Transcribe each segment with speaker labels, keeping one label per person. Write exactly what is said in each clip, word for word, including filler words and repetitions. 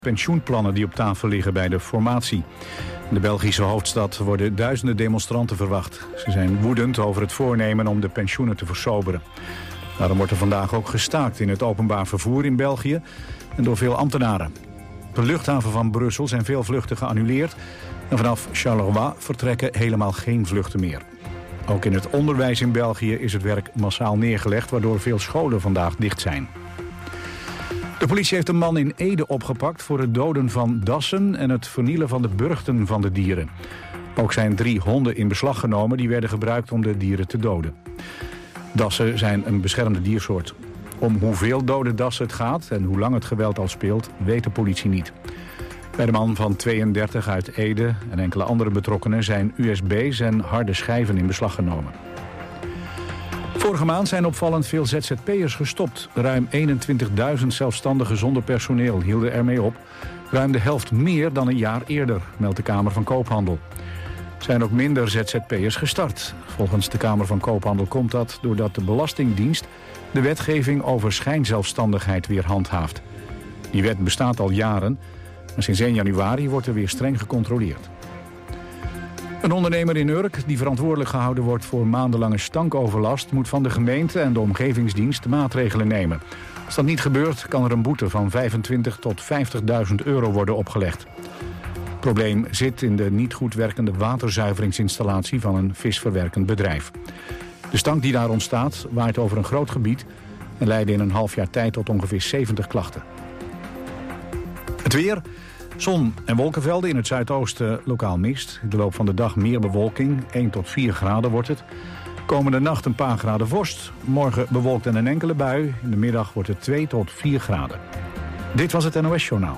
Speaker 1: pensioenplannen die op tafel liggen bij de formatie. In de Belgische hoofdstad worden duizenden demonstranten verwacht. Ze zijn woedend over het voornemen om de pensioenen te versoberen. Daarom wordt er vandaag ook gestaakt in het openbaar vervoer in België en door veel ambtenaren. Op de luchthaven van Brussel zijn veel vluchten geannuleerd en vanaf Charleroi vertrekken helemaal geen vluchten meer. Ook in het onderwijs in België is het werk massaal neergelegd, waardoor veel scholen vandaag dicht zijn. De politie heeft een man in Ede opgepakt voor het doden van dassen en het vernielen van de burchten van de dieren. Ook zijn drie honden in beslag genomen die werden gebruikt om de dieren te doden. Dassen zijn een beschermde diersoort. Om hoeveel dode dassen het gaat en hoe lang het geweld al speelt, weet de politie niet. Bij de man van tweeëndertig uit Ede en enkele andere betrokkenen zijn U S B's en harde schijven in beslag genomen. Vorige maand zijn opvallend veel Z Z P'ers gestopt. Ruim eenentwintigduizend zelfstandigen zonder personeel hielden ermee op. Ruim de helft meer dan een jaar eerder, meldt de Kamer van Koophandel. Er zijn ook minder Z Z P'ers gestart. Volgens de Kamer van Koophandel komt dat doordat de Belastingdienst de wetgeving over schijnzelfstandigheid weer handhaaft. Die wet bestaat al jaren, maar sinds één januari wordt er weer streng gecontroleerd. Een ondernemer in Urk die verantwoordelijk gehouden wordt voor maandenlange stankoverlast moet van de gemeente en de omgevingsdienst maatregelen nemen. Als dat niet gebeurt kan er een boete van vijfentwintigduizend tot vijftigduizend euro worden opgelegd. Het probleem zit in de niet goed werkende waterzuiveringsinstallatie van een visverwerkend bedrijf. De stank die daar ontstaat waait over een groot gebied en leidde in een half jaar tijd tot ongeveer zeventig klachten. Het weer. Zon en wolkenvelden, in het zuidoosten lokaal mist. In de loop van de dag meer bewolking, één tot vier graden wordt het. Komende nacht een paar graden vorst. Morgen bewolkt en een enkele bui. In de middag wordt het twee tot vier graden. Dit was het N O S-journaal.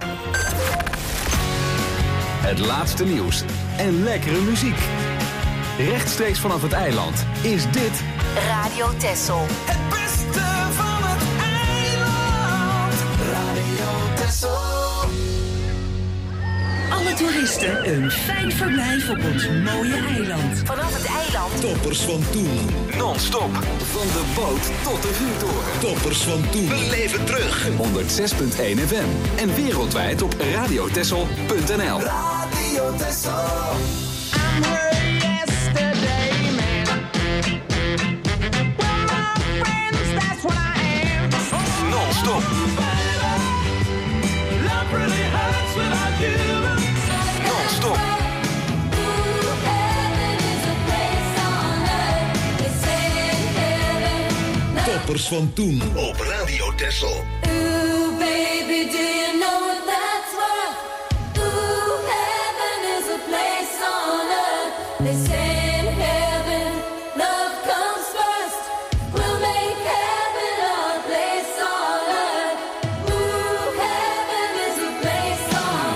Speaker 2: Het laatste nieuws en lekkere muziek. Rechtstreeks vanaf het eiland is dit
Speaker 3: Radio Texel.
Speaker 4: Het beste van het eiland. Radio Texel.
Speaker 5: Alle toeristen een fijn verblijf op ons mooie eiland.
Speaker 3: Vanaf het eiland.
Speaker 6: Toppers van toen.
Speaker 2: non-stop van de boot tot de vuurtoren.
Speaker 6: Toppers van toen.
Speaker 2: We leven terug. honderdzes punt één F M en wereldwijd op radiotessel punt n l.
Speaker 4: Radio Texel. I'm her yesterday man. Well, my friends, that's what I am.
Speaker 2: Non-stop.
Speaker 4: Love really hurts without you.
Speaker 2: Non-stop.
Speaker 6: Toppers van toen op Radio Texel.
Speaker 7: Ooh, baby, do you know what that's worth? Ooh, heaven is a place on earth. They say in heaven, love comes first. We'll make heaven our place on earth. Ooh, heaven is a place on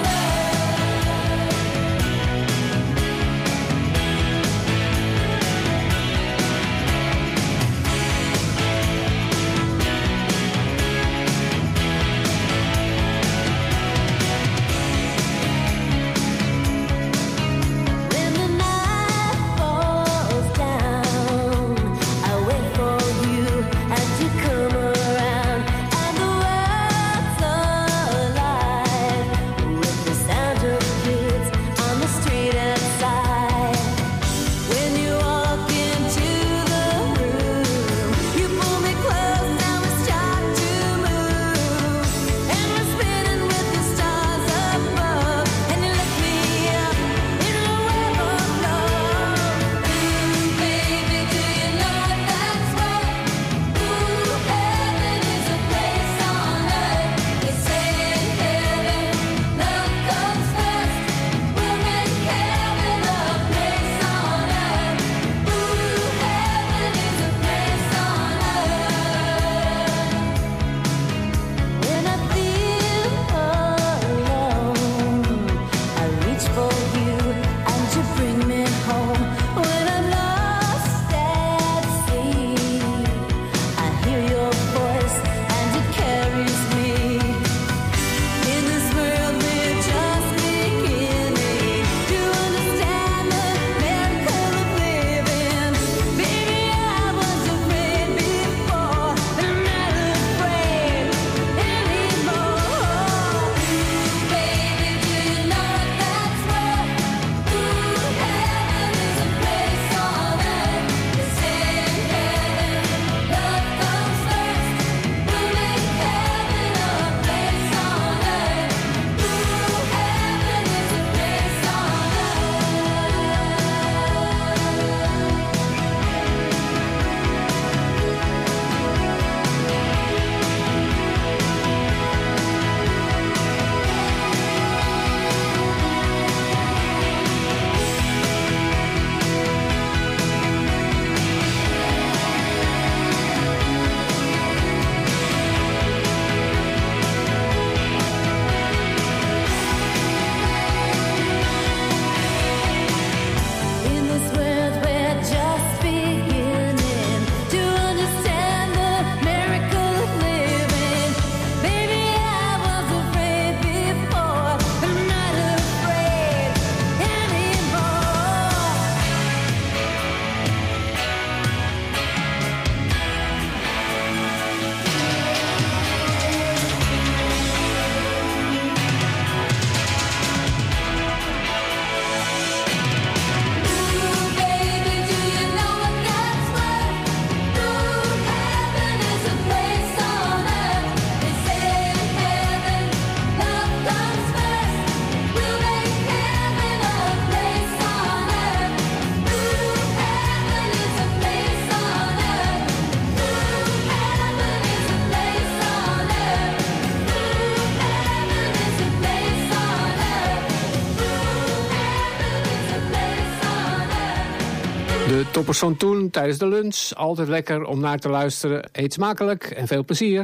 Speaker 8: De toppers van toen tijdens de lunch. Altijd lekker om naar te luisteren. Eet smakelijk en veel plezier.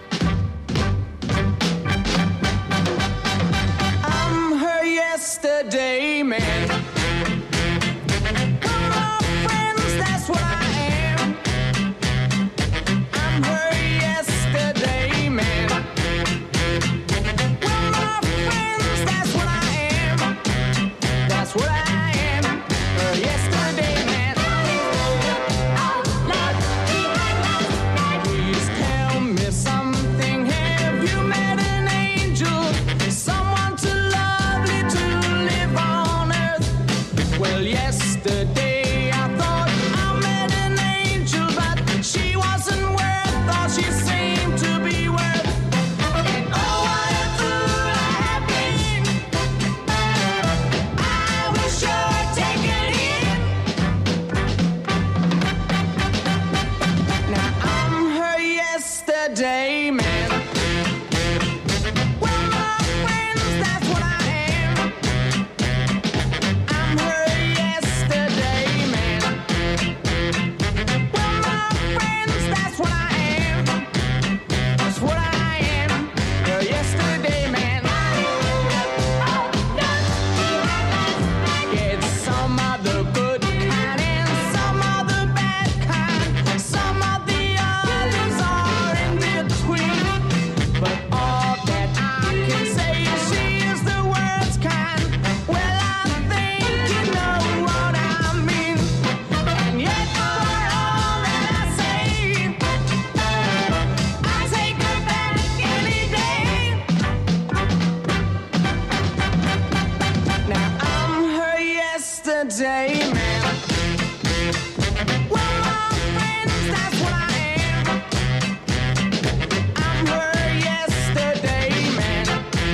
Speaker 4: I'm her yesterday man. We're my friends, that's what I am. I'm her yesterday man. We're my friends, that's what I am. That's what I am. Her yesterday man. Please tell me something. Have you met an angel? Someone too lovely to live on earth? Well, yesterday I thought I met an angel, but she wasn't worth all she seemed to be worth. And oh, what a fool I have been. I was sure taken in. Now I'm her yesterday man. We're my friends, that's what I am. I'm her yesterday man. We're my friends, that's what I am. That's what I am. Her yesterday man. Get some of the good kind and some of the bad kind. Some of the others are in between. But all that I can say is she is the worst kind. Well, I think you know what I mean. And yet for all that I say, I take her back any day. Now I'm her yesterday man. We're my friends, that's what I am. I'm her yesterday man.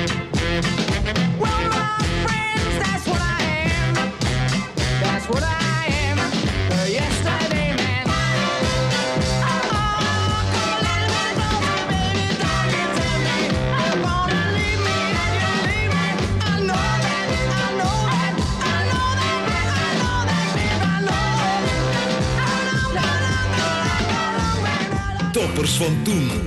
Speaker 4: We're my friends, that's what I am. That's what I am. Her yesterday man. Oh, come a little bit closer, baby, don't you tell me you're gonna leave me and you leave me. I know that, I know that, I know that, I know that, babe, I know. I know, I know, I know, I know.
Speaker 6: Toppers van toen.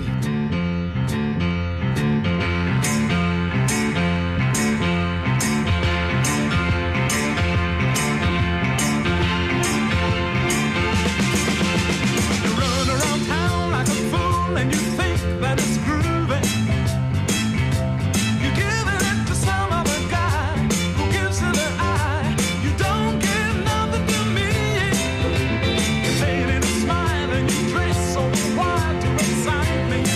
Speaker 4: You run around town like a fool and you think that it's groovy. You're giving it to some other guy who gives it an eye. You don't give nothing to me. You made it a smile and you dress so wild to excite me.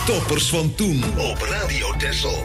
Speaker 6: Toppers van toen op Radio Texel.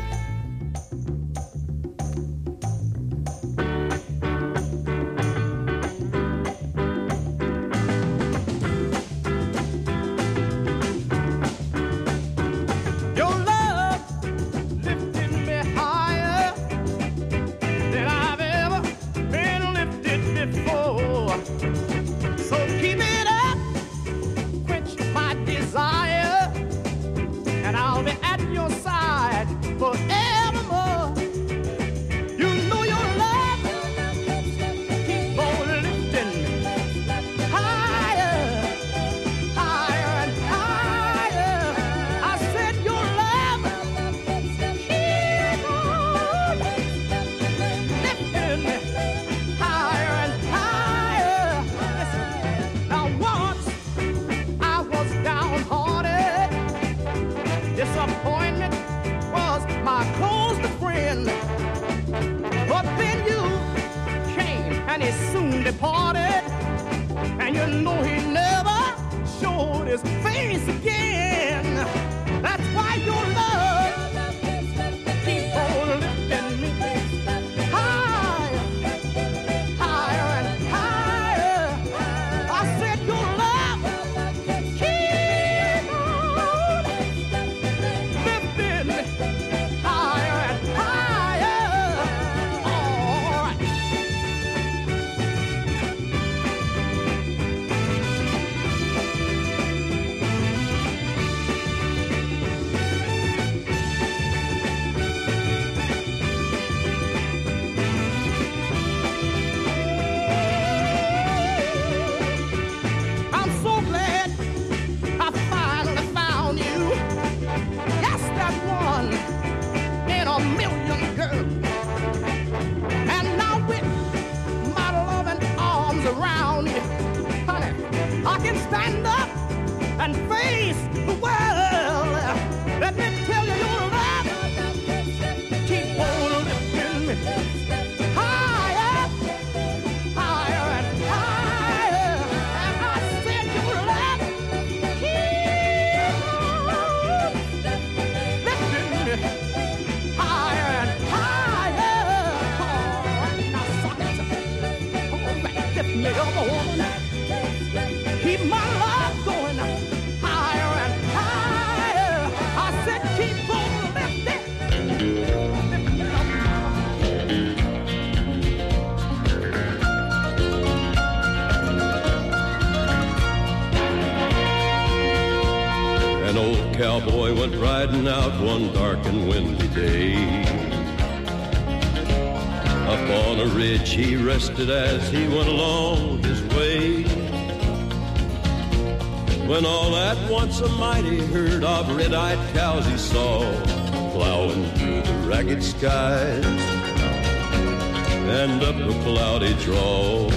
Speaker 9: Cowboy went riding out one dark and windy day. Up on a ridge he rested as he went along his way, when all at once a mighty herd of red-eyed cows he saw plowing through the ragged skies and up a cloudy draw.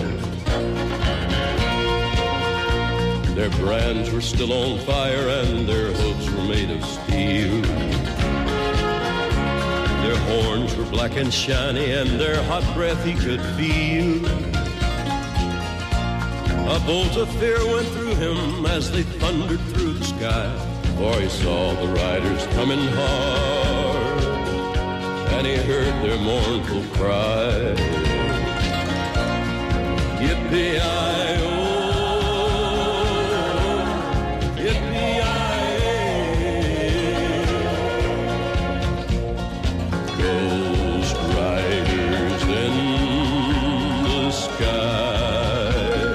Speaker 9: Their brands were still on fire and their hooves were made of steel. Their horns were black and shiny and their hot breath he could feel. A bolt of fear went through him as they thundered through the sky, for he saw the riders coming hard and he heard their mournful cry. Yippee-yi-oh, Ghost riders in the sky.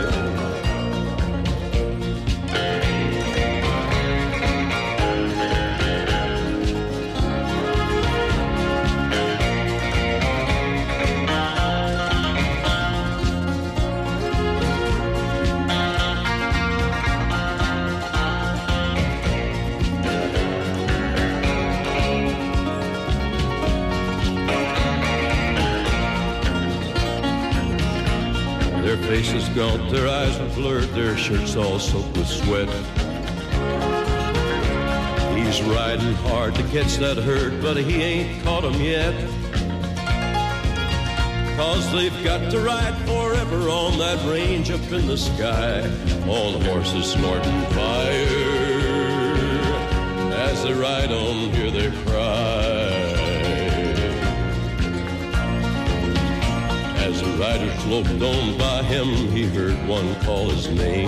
Speaker 9: Their faces gaunt, their eyes were blurred, their shirts all soaked with sweat. He's riding hard to catch that herd, but he ain't caught 'em yet. 'Cause they've got to ride forever on that range up in the sky. All the horses snorting fire as they ride on, hear their cry. As the riders loped on by him, he heard one call his name.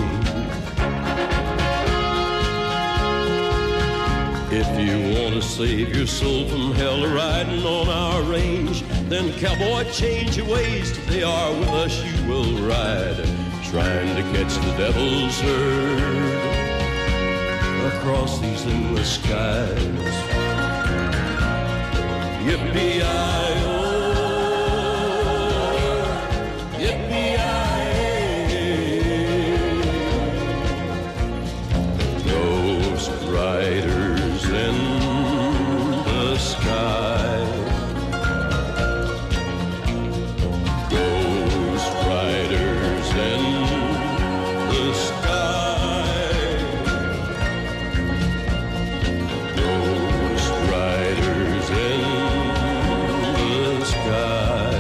Speaker 9: If you want to save your soul from hell riding on our range, then cowboy, change your ways. Today are with us you will ride, trying to catch the devil's herd across these endless skies. Yippee-i-oh, those riders in the sky, those riders in the sky, those riders in the sky.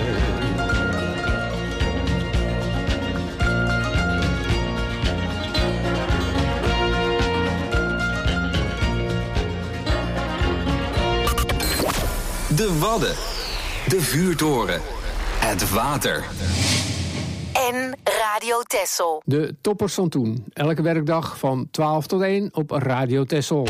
Speaker 2: De Wadden, de vuurtoren, het water.
Speaker 3: En Radio Texel.
Speaker 8: De toppers van toen. Elke werkdag van twaalf tot één op Radio Texel.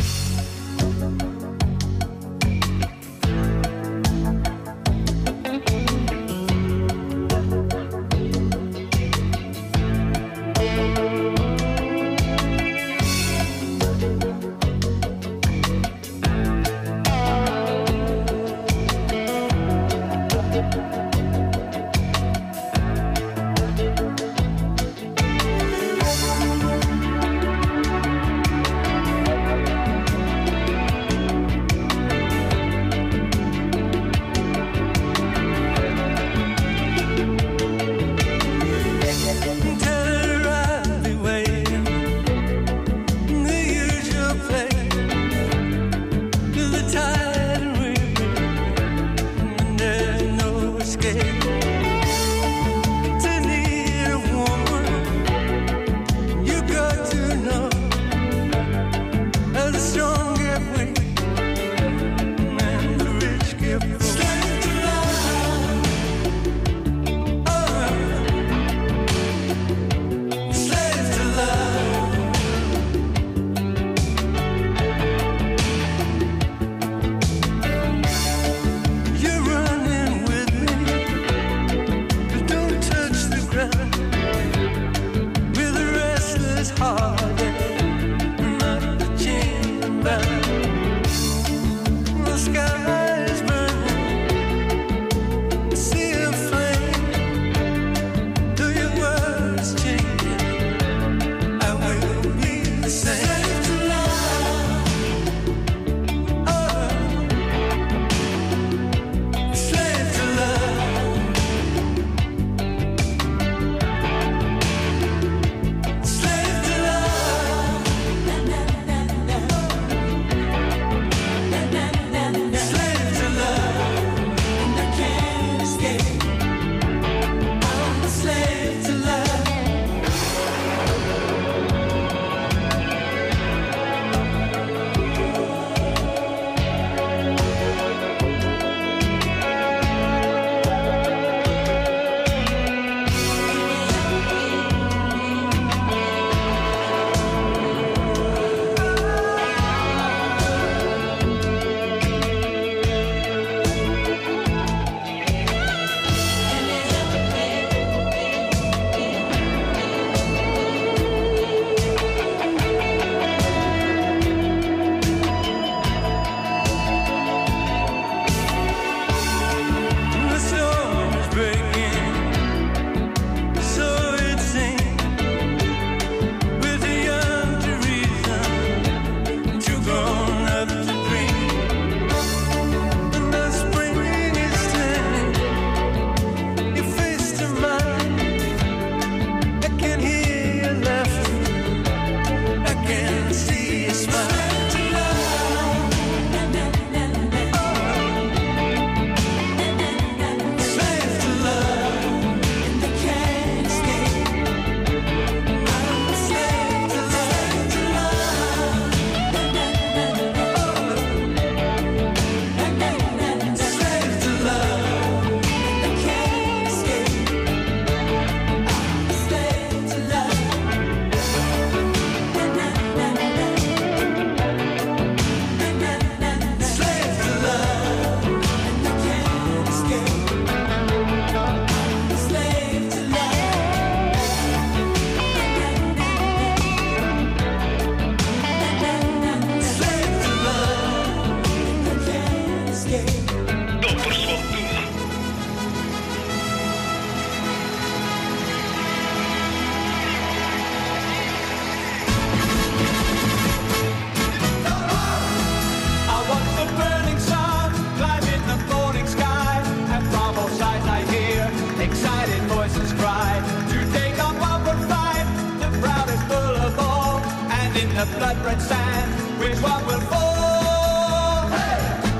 Speaker 4: the blood red sand. Which one will fall? Hey!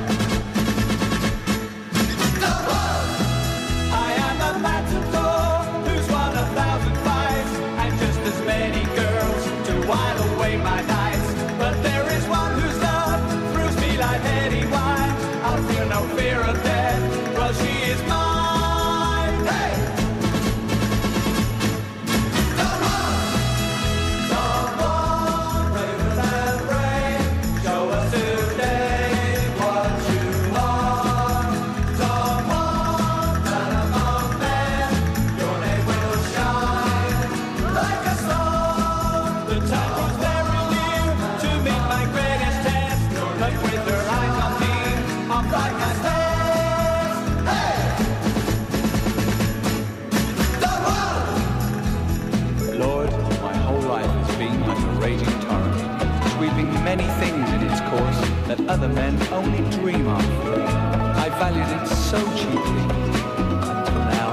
Speaker 4: The one! I am the matador who's won a thousand fights, and just as many girls to while away my nights. But there is one whose love thrills me like any wine. I'll feel no fear of death, well she is mine. Hey! The one! The one, raven and rain, show us today what you are. The one, man among men, your name will shine like a star. The time was very near to meet my greatest test, but with her eyes on me, I'll fight my best. Hey! The one!
Speaker 10: Lord, my whole life has been like a raging torrent, sweeping many things in its course that other men only dream of. I valued it so cheaply until now.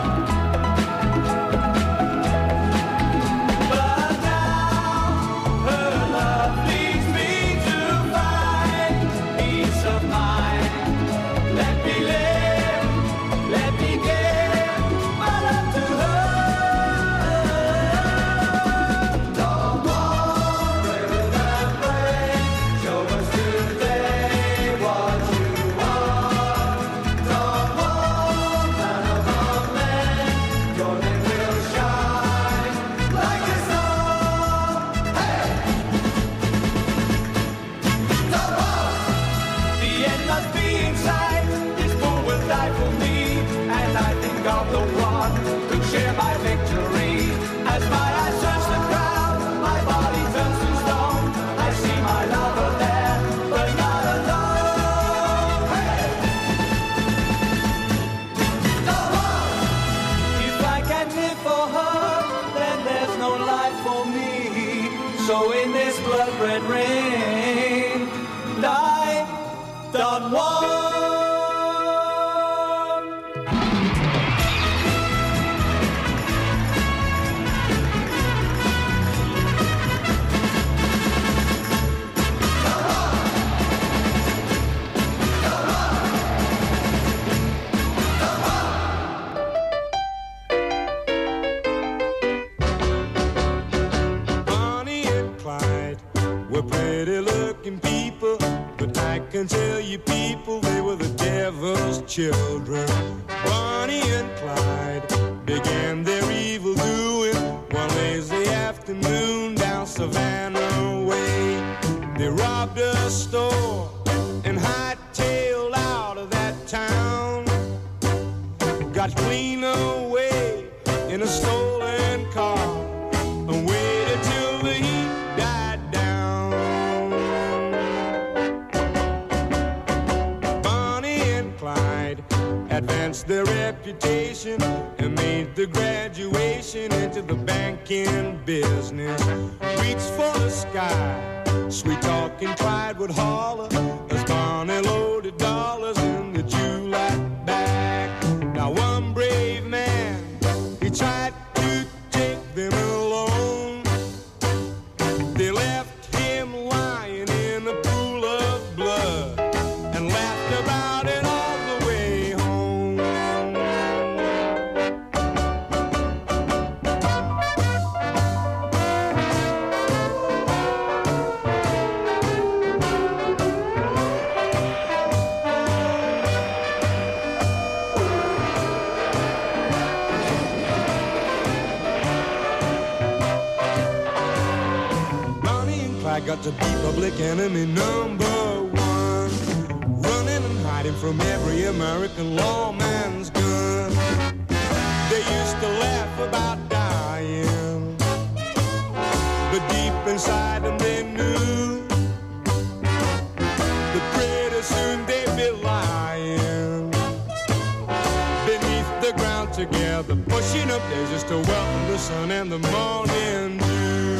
Speaker 4: But now her love leads me to find peace of mind. Let me live, let me give my love to her. The one, raven and rain, show us today what you are. The one, man among men, your name will shine like a star. Hey! The one! The end must be in sight. This fool will die for me, and I think of the one who share my victory. As my eyes search the crowd, my body turns to stone. I see my lover there, but not alone. Hey! The one! If I can live for her, then there's no life for me. So in this blood red rain, die, done one.
Speaker 11: Bonnie and Clyde were pretty looking people, but I can tell you people they were the devil's children. Bonnie and Clyde began their evil doing one lazy afternoon down Savannah Way. They robbed a store and hightailed out of that town. Got clean away in a stolen car and waited till the heat died down. Bonnie and Clyde advanced their reputation and made the graduation into the banking business. Reached for the sky, sweet talking Clyde would holler as Bonnie loaded dollars in the July bag. Now one brave man, he tried to take them alone. They left him lying in a pool of blood and laughed about it all the way home. Bonnie and Clyde got to be public enemy number one, running and hiding from every American lawman's gun. They used to laugh about dying, but deep inside them they knew that pretty soon they'd be lying beneath the ground together, pushing up daisies to welcome the sun and the morning dew.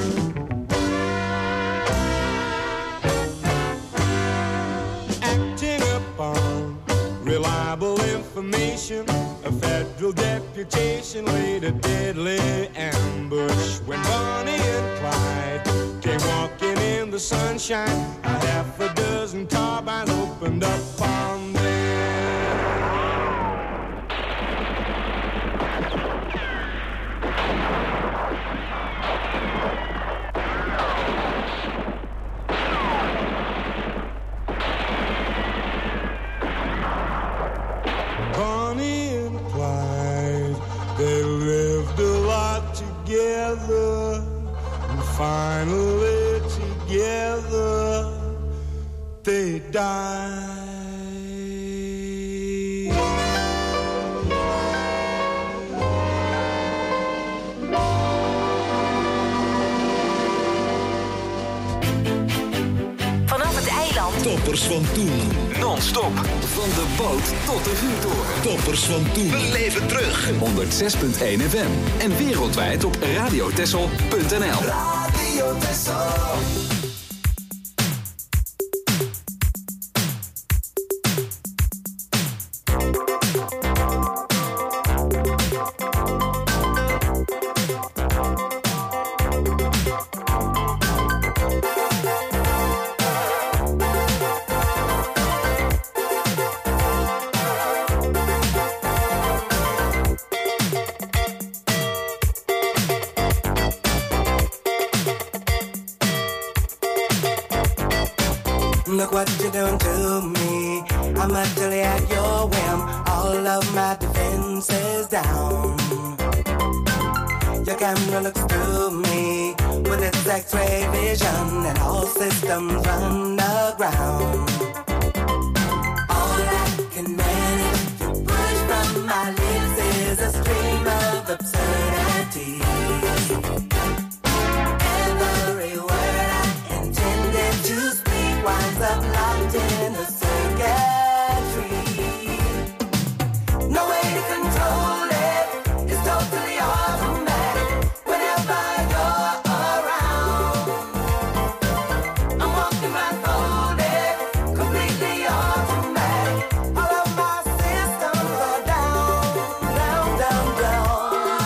Speaker 11: Acting upon reliable information, a federal deputation laid a deadly ambush when Bonnie and Clyde came walking in the sunshine. A half a dozen turbines opened up on there. Bonnie and Clyde, they lived a lot together, and finally together they died.
Speaker 3: Vanaf het eiland.
Speaker 6: Toppers van toen.
Speaker 2: Non-stop. Van de boot tot de vuurtoren.
Speaker 6: Toppers van toen. Beleef het terug.
Speaker 2: honderdzes komma één F M. En wereldwijd op radiotessel punt n l.
Speaker 6: Radio Texel.
Speaker 12: Look what you're doing to me. I'm utterly at your whim. All of my defenses down. Your camera looks through me with its X-ray vision, and all systems run aground. All I can manage to push from my lips is a stream of absurdity. Every word I intended to speak winds up locked in a circuitry. No way to control it, it's totally automatic. Whenever you're around, I'm walking right folded, completely automatic. All of my systems are down, down, down, down.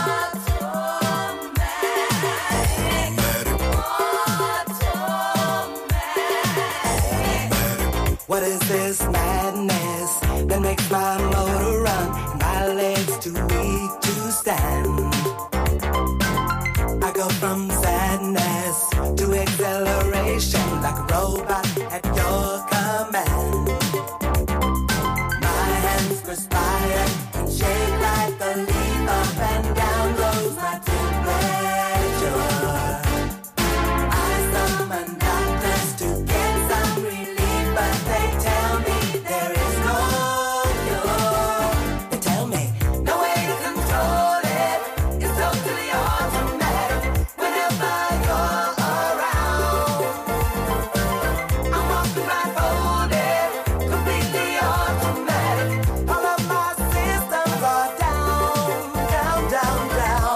Speaker 12: What is this madness that makes my motor run and my legs too weak to stand? I go from sadness to acceleration like a robot at your command. My hands perspire and shake like a leaf. Up and down goes my temperature. I summon doctors to get some relief, but they tell me there is no cure. They tell me no way to control it, it's totally automatic. Whenever you're around, I'm walking right folded, completely automatic. All of my systems are down, down, down, down.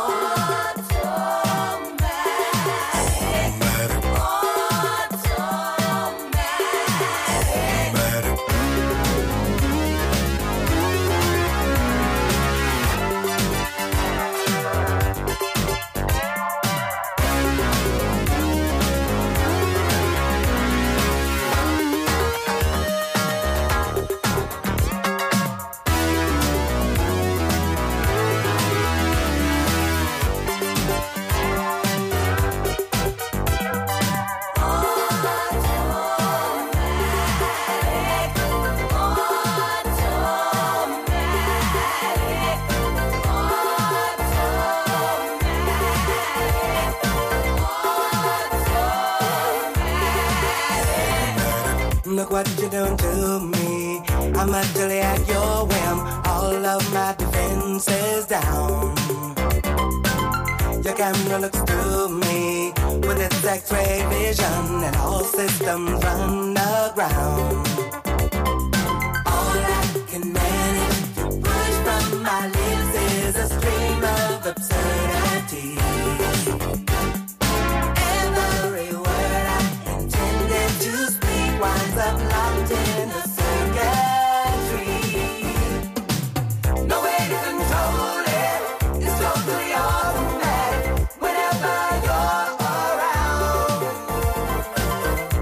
Speaker 12: Look what you're doing to me. I'm utterly at your whim. All of my defenses down. Your camera looks through me with its X-ray vision, and all systems run aground. All I can manage to push from my lips is a stream of absurdity. Every word I intended to speak winds up locked in a circuitry. No way to control it, it's totally automatic. Whenever you're around,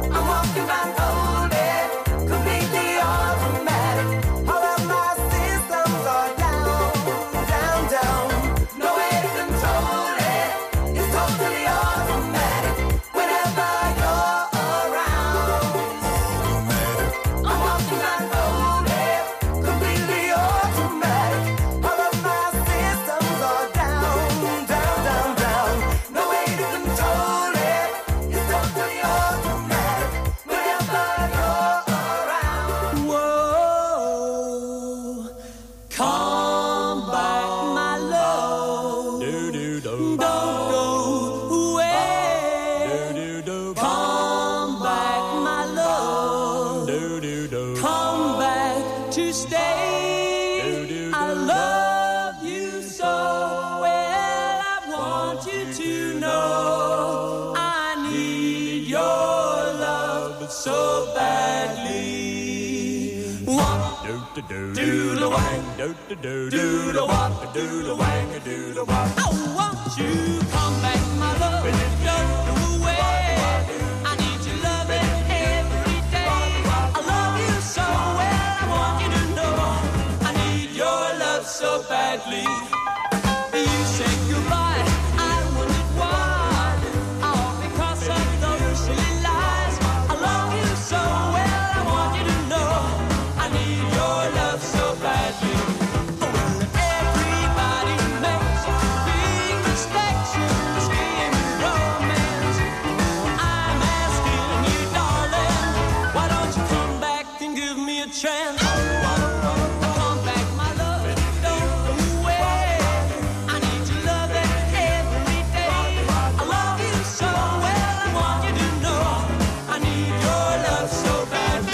Speaker 11: do do the wang, do do do do the wop, do the wang, do the wop.
Speaker 4: Oh, won't you come back, my love? Don't go away. I need your loving every day. I love you so well, I want you to know I need your love so badly. You say goodbye, I wondered why. All because of those silly lies. I love you so well, I want you to know I need your love so badly. Everybody makes big mistakes in this game of romance. I'm asking you, darling, why don't you come back and give me a chance? Come back, my love, don't go away. I need your loving every day. I love you so well, I want you to know I need your love so badly.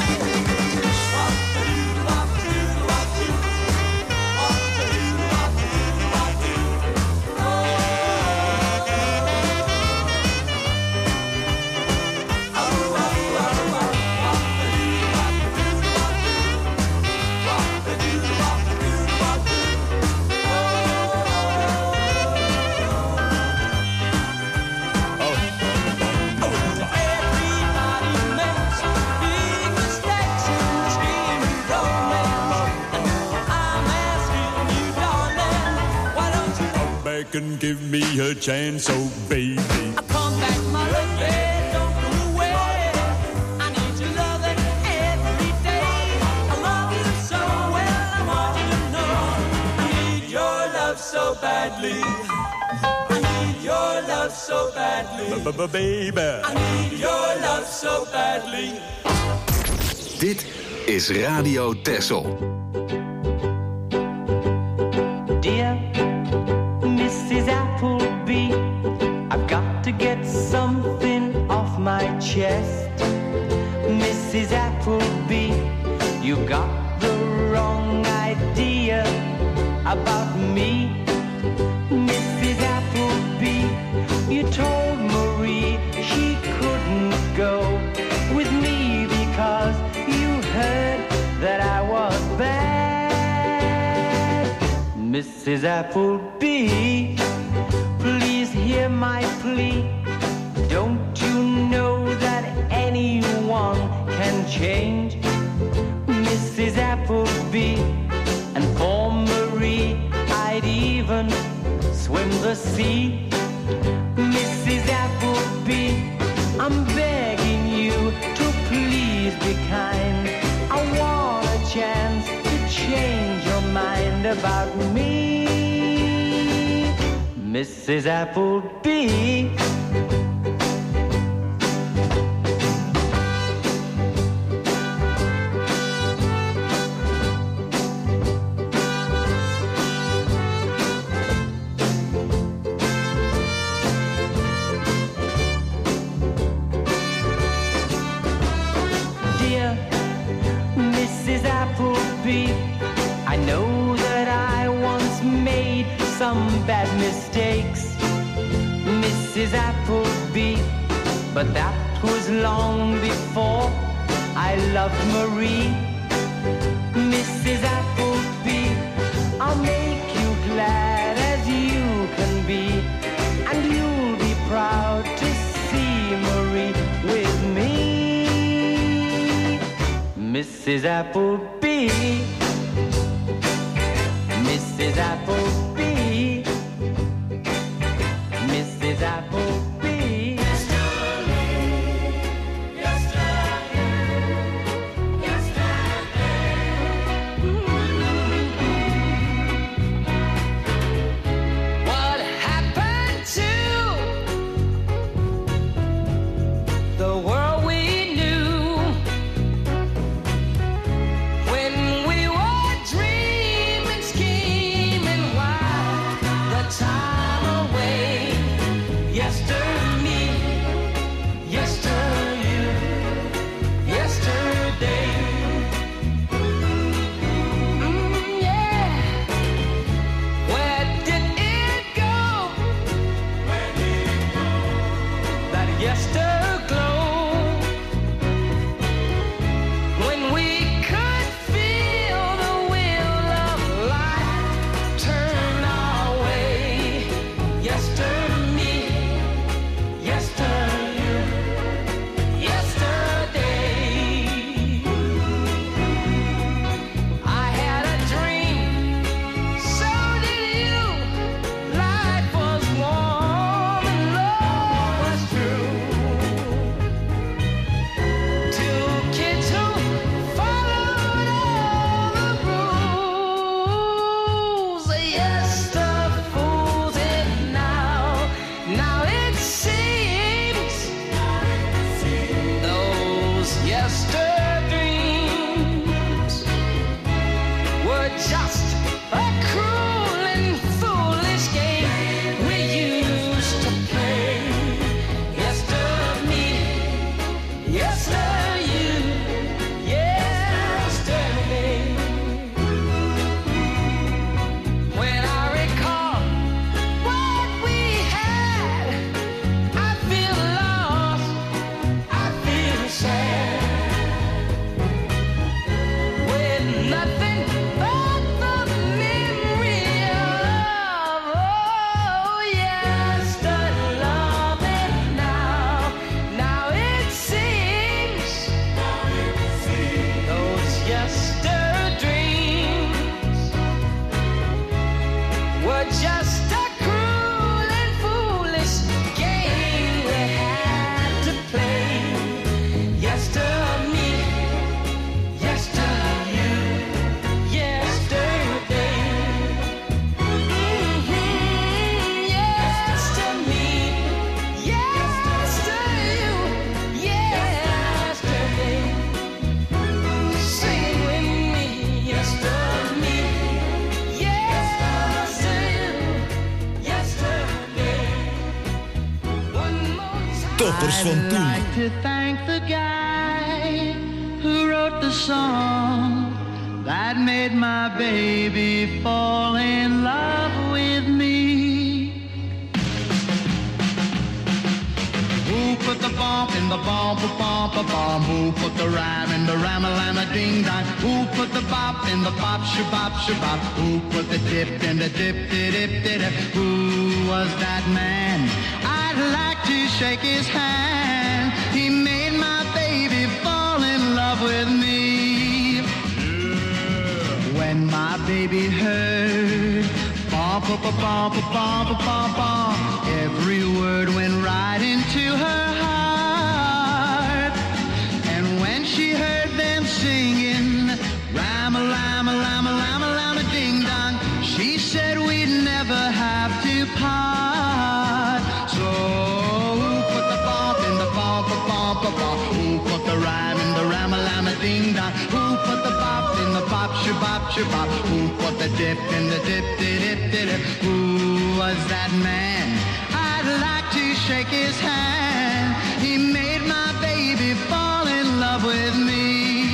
Speaker 11: And give me a chance, oh baby.
Speaker 4: Come back, my love, don't go away. I need your loving every day. I love you so well, I want you to know I need your love so badly. I need your love so badly.
Speaker 11: Baby,
Speaker 4: I need your love so badly.
Speaker 2: Dit is Radio Texel.
Speaker 13: Dear Missus Appleby, I've got to get something off my chest. Missus Appleby, you got the wrong idea about me. Missus Appleby, you told Marie she couldn't go with me because you heard that I was bad. Missus Appleby, please hear my plea. Don't you know that anyone can change? Missus Appleby, and for Marie I'd even swim the sea. Missus Appleby, I'm begging you to please be kind. I want a chance to change your mind about me. Missus Appleby, dear Missus Appleby, I know that I once made some bad mistakes, Missus Appleby, but that was long before I loved Marie. Missus Appleby, I'll make you glad as you can be, and you'll be proud to see Marie with me. Missus Appleby, Missus Appleby, Missus Appleby.
Speaker 4: What happened to the world we knew when we were dreaming, scheming wild, the time away? Yester me, yester you, yesterday. Mm, yeah. Where did it go? Where did it go? That yesterglow, when we could feel
Speaker 6: Toppers van
Speaker 14: I'd
Speaker 6: toen.
Speaker 14: like to thank the guy who wrote the song that made my baby fall in love with me. Who put the bump in the bump, a bump, a bump? Who put the rhyme in the ram-a-lam-a ding-dong? Who put the bop in the bop, shabop, shabop? Who put the dip in the dip-dip-dip-dip? Who was that man? I'd like to shake his hand. He made my baby fall in love with me. When my baby heard bump, bump, bump, bump, bump, bump, every word went right into her heart. And when she heard them singing ram-a-lam-a-lam-a-lam-a-lam-a-ding-dong, she said we'd never have to part. So who put the bump in the bump, bump, bump, bump? Who put the rhyme in the ram-a-lam-a-ding-dong? Who put the bop in the pop, shabop, shabop? Who put the dip in the dip-dip-dip-dip? Who was that man? I'd like to shake his hand. He made my baby fall in love with me.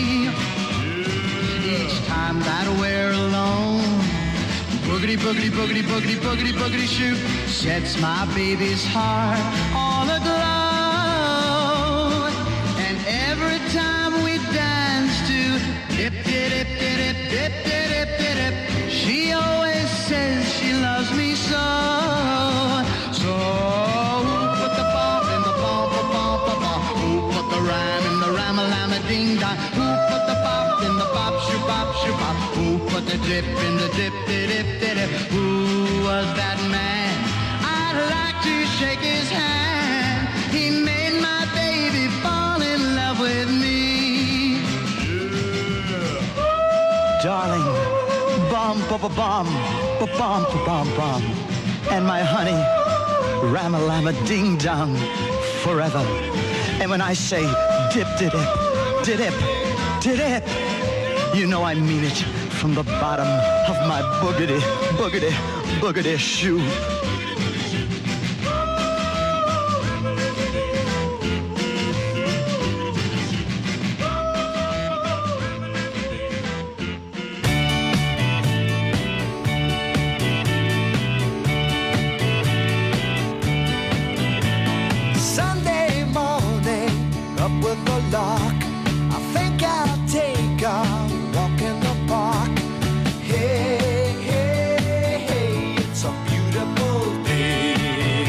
Speaker 14: Each time that we're alone, boogity, boogity, boogity, boogity, boogity, boogity, shoot, sets my baby's heart all aglow. And every time we dance to dip, dip, dip, dip, dip, dip, dip, dip, she always says she loves me so. So who put the bump in the bump, bump, bump, bump? Who put the rhyme in the ram-a-lam-a-ding-dong? Who put the bop in the bop, shoo-bop, shoo-bop? Who put the dip in the dip-dip-dip-dip? Who was that man? I'd like to shake his hand. He made my baby fall in love with me.
Speaker 15: Darling, bum, bum, bum, bum, bum, bum, bum, and my honey, ram-a-lam-a ding-dong, forever. And when I say dip-dip-dip, dip-dip, dip-dip, you know I mean it from the bottom of my boogity, boogity, boogity shoe.
Speaker 4: Sunday morning, up with the lark. I think I'll take a walk in the park. Hey, hey, hey, it's a beautiful day.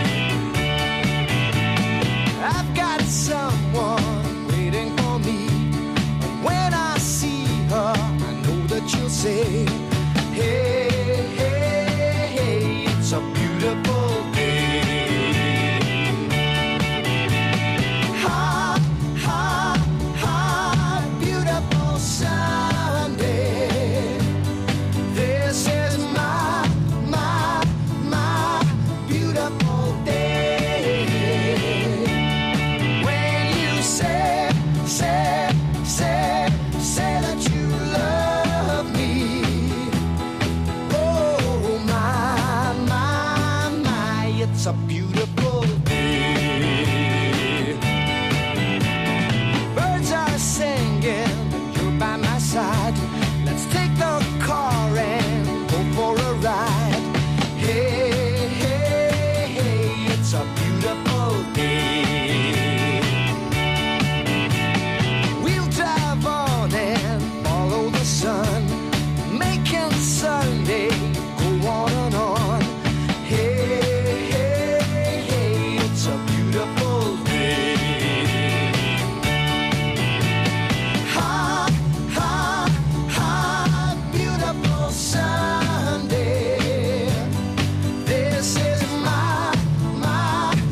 Speaker 4: I've got someone waiting for me. And when I see her, I know that she'll say, hey, hey, hey, it's a beautiful day. Ha, ha, ha, beautiful Sunday. This is my, my, my beautiful day. When you say, say, say, say that you love me. Oh, my, my, my, it's a beautiful day. Birds are singing, and you're by my side. Let's take the car and go for a ride. Hey, hey, hey, it's a beautiful day. We'll drive on and follow the sun, making Sunday go on and on. Hey, hey, hey, it's a beautiful day. Ha, ha, ha, beautiful Sunday. This is my, my,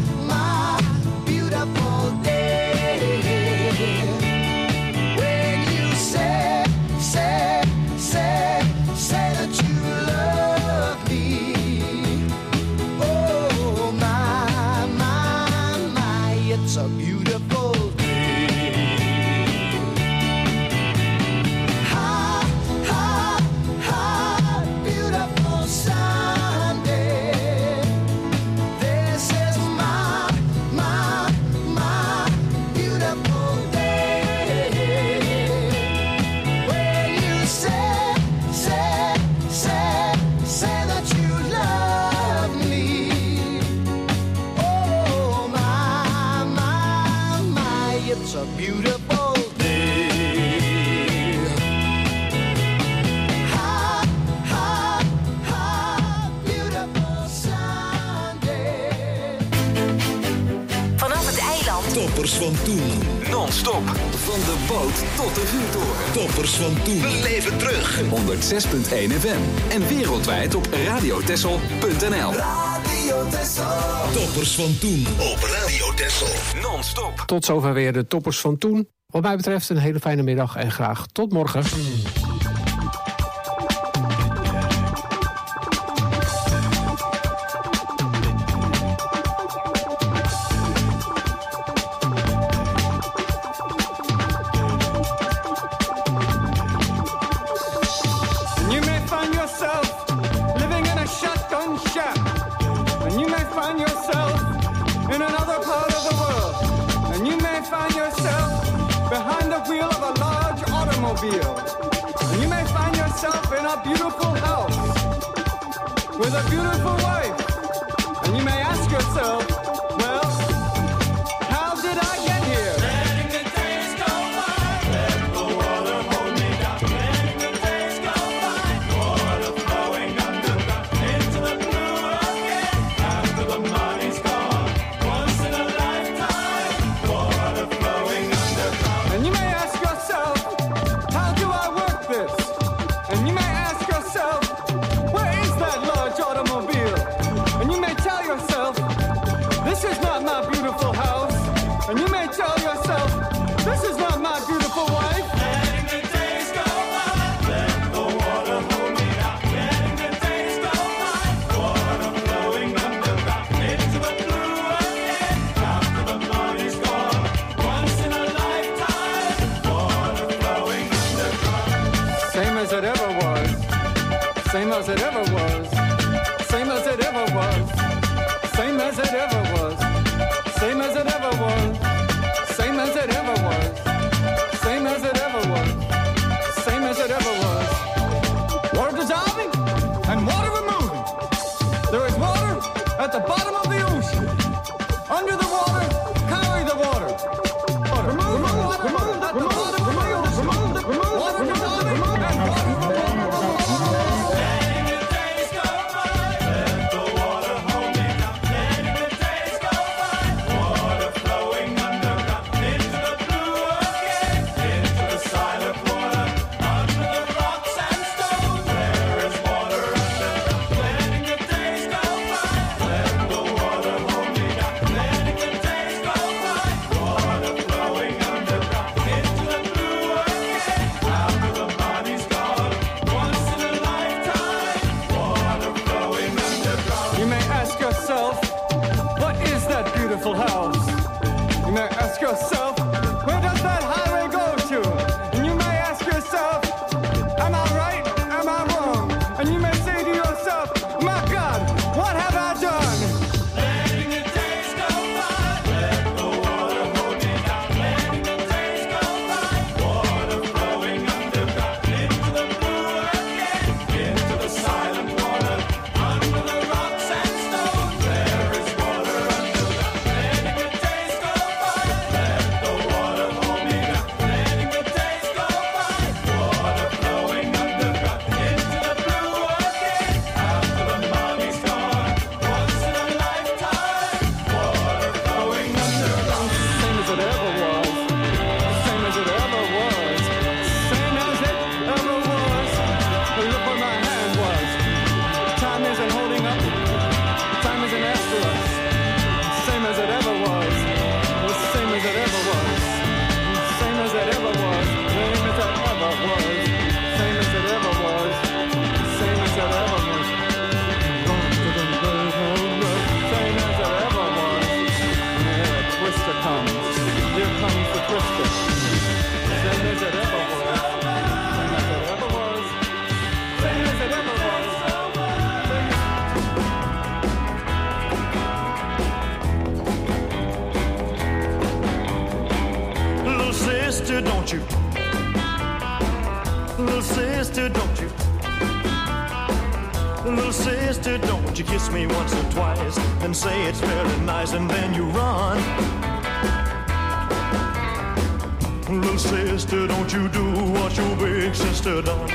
Speaker 4: beautiful day. Ha, ha, ha, beautiful Sunday.
Speaker 3: Vanaf het eiland.
Speaker 6: Toppers van toen.
Speaker 2: Non-stop. Van de boot tot de vuurtoren.
Speaker 6: Toppers van toen. We leven terug.
Speaker 2: honderdzes punt één F M. En wereldwijd op radiotessel punt n l.
Speaker 6: Radio Texel. Toppers van toen op Radio Texel.
Speaker 2: Non-stop.
Speaker 8: Tot zover weer de toppers van toen. Wat mij betreft een hele fijne middag en graag tot morgen.
Speaker 11: You may find yourself living in a shotgun shack, and you may find yourself in another part of the world, and you may find yourself behind the wheel of a large automobile, and you may find yourself in a beautiful house with a beautiful wife, and you may ask yourself, well, how did I get here? Letting the days go by, let the water hold me down. Letting the days go by, water flowing underground into the blue again. After the money's gone, once in a lifetime, water flowing underground. And you may ask yourself, how do I work this? And you may ask yourself, where is that large automobile? And you may tell yourself, this is not my beautiful house. And you may tell yourself, this is not my beautiful wife. Letting the days go by, let the water hold me down. Letting the days go by, water flowing underground into the blue again. After the money's gone, once in a lifetime, water flowing underground. Same as it ever was, same as it ever was, same as it ever was, same as it ever was, same as it ever was, same as it ever was, same as it ever was, same as it ever was. Water dissolving and water removing. There is water at the bottom of the ocean. Under the water, carry the water. Water, remove, remove, water, remove, at the bottom of the ocean. Remove, remove, water dissolving and water removing. Letting the days go by, let the water hold me down. Letting the days go by, water flowing underground into the blue again, into the silent water, under the rocks and stones. There is water underground. Letting the days go by, let the water hold me down. Letting the days go by, water flowing underground into the blue again. After the money's gone, once in a lifetime, water flowing underground. You may ask yourself, what is that beautiful house? You may ask yourself, where does that highway go to? And you may ask yourself, am I right? Am I wrong? And you may say to yourself, my God, what have I done? Letting the days go by, let the water hold me down. Letting the days go by, water flowing underground into the blue again, into the silent water, under the rocks and stones. There is water underground. Letting the days go by, let the water hold me down. Letting the days go by, water flowing underground into the blue again. After the money's gone, once in a lifetime, water flowing underground. Same as it ever was, same as it ever was, same as it ever was. Look where my hand was. Time isn't holding up, time isn't after us. Same as it ever was, same as it ever was, same as it ever was, same as it ever was, same as it ever was, same as it ever was. Same as it ever was. Yeah, the twister comes. Here comes the twister. Same as it ever was. Same as it ever was. Same as it ever was.
Speaker 16: Little sister, don't you? Little sister, don't you? Little sister, don't you kiss me once or twice and say it's very nice and then you run. Little sister, don't you do what your big sister done.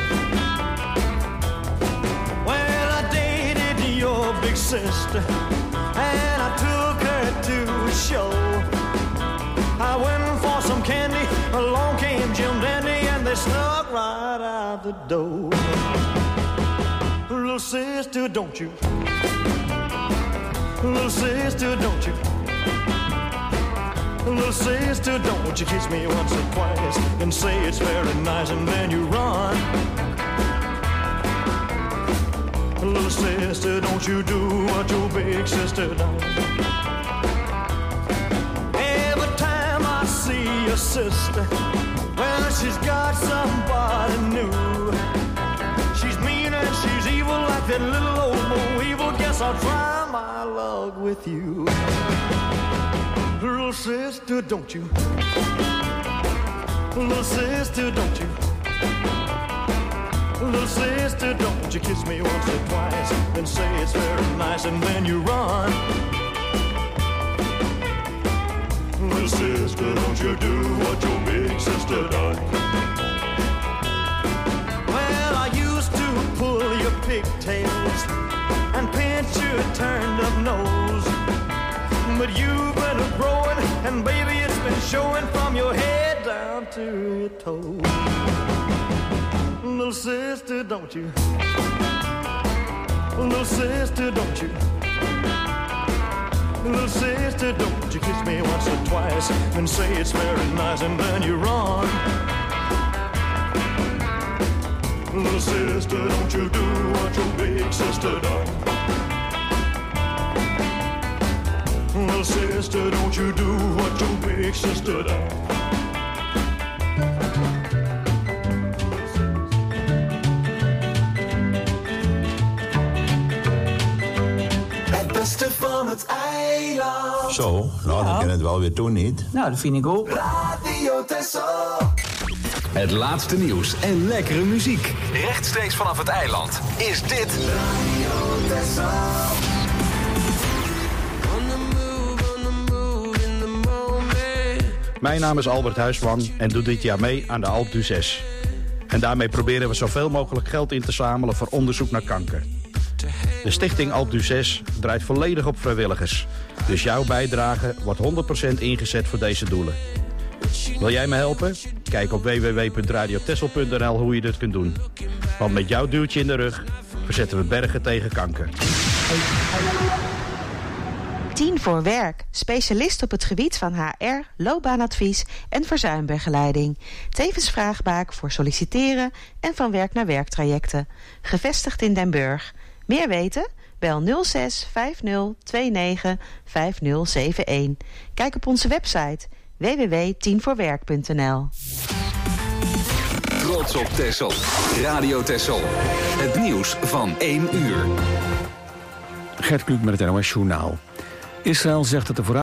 Speaker 16: Well, I dated your big sister, and I took her to a show. I went for some candy, along came Jim Dandy, and they snuck right out the door. Little sister, don't you? Little sister, don't you? Little sister, don't you kiss me once or twice and say it's very nice and then you run. Little sister, don't you do what your big sister done. Every time I see your sister, well, she's got somebody new. She's mean and she's evil like that little old Bo Evil. Guess I'll try my luck with you. Little sister, don't you? Little sister, don't you? Little sister, don't you kiss me once or twice and say it's very nice and then you run. Little sister, don't you do what your big sister done. Well, I used to pull your pigtails and pinch your turned up nose, but you've been growing, and baby, it's been showing from your head down to your toes. Little sister, don't you? Little sister, don't you? Little sister, don't you kiss me once or twice and say it's very nice and then you run. Little sister, don't you do what your big sister done. Little sister, don't you do what your big sister done.
Speaker 12: Het beste van het eiland.
Speaker 17: Zo, nou dan kan het wel weer doen, niet?
Speaker 5: Nou, dat vind ik ook.
Speaker 12: Radio Texel.
Speaker 2: Het laatste nieuws en lekkere muziek. Rechtstreeks vanaf het eiland is dit
Speaker 12: Radio Texel.
Speaker 18: Mijn naam is Albert Huisman en doe dit jaar mee aan de Alpe d'Huez. En daarmee proberen we zoveel mogelijk geld in te zamelen voor onderzoek naar kanker. De stichting Alpe d'Huez draait volledig op vrijwilligers. Dus jouw bijdrage wordt honderd procent ingezet voor deze doelen. Wil jij me helpen? Kijk op w w w punt radio texel punt n l hoe je dit kunt doen. Want met jouw duwtje in de rug verzetten we bergen tegen kanker.
Speaker 19: tien voor werk. Specialist op het gebied van H R, loopbaanadvies en verzuimbegeleiding. Tevens vraagbaak voor solliciteren en van werk naar werktrajecten. Gevestigd in Den Burg. Meer weten? Bel nul zes vijf nul twee negen vijf nul zeven een. Kijk op onze website w w w punt tien voor werk punt n l.
Speaker 2: Trots op Texel. Radio Texel. Het nieuws van één uur.
Speaker 20: Gert Kluk met het N O S Journaal. Israël zegt dat de vooruit